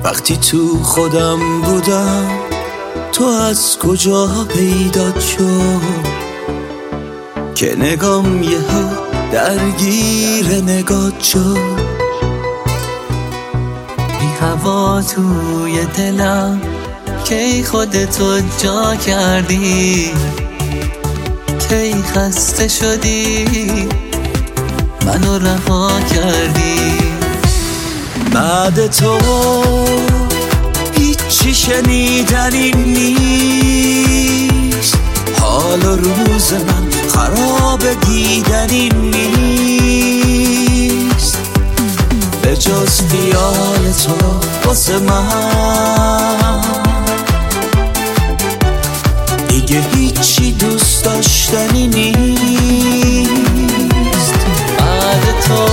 وقتی تو خودم بودم تو از کجا پیدا شد که نگام یهو درگیر نگات شد. بی هوا توی دلم کی خودتو جا کردی، کی خسته شدی منو رها کردی. بعد تو هیچی شنیدنی نیست، حال و روز من خراب دیدنی نیست. به جز خیال تو واسه من دیگه هیچی دوست داشتنی نیست. بعد تو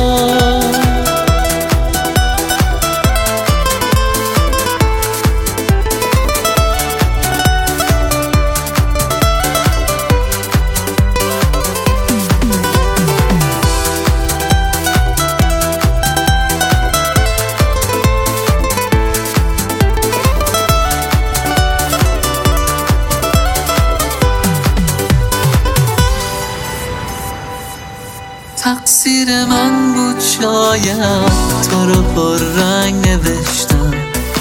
تقصیر من بود شاید تو رو پررنگ نوشتم،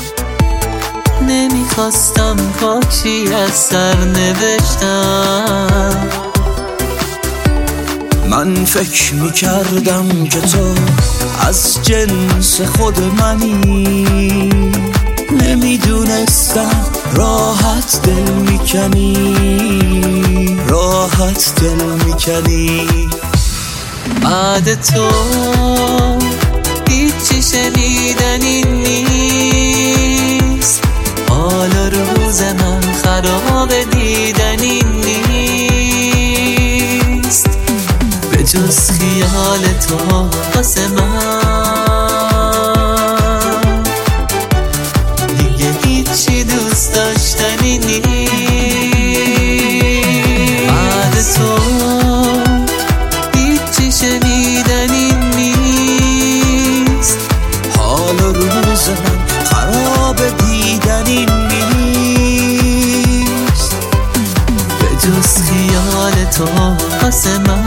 نمیخواستم پاکی از سر نوشتم. من فکر میکردم که تو از جنس خود منی، نمیدونستم راحت دل میکنی، راحت دل میکنی. بعد تو هیچی شنیدنی نیست، حال روز من خراب دیدنی نیست. به جز خیال تو واسه من دیگه هیچی دوست داشتنی نیست. بعد تو شنیدنی نیست، حال و روز من خراب دیدنی نیست. به جز خیال تو واسه من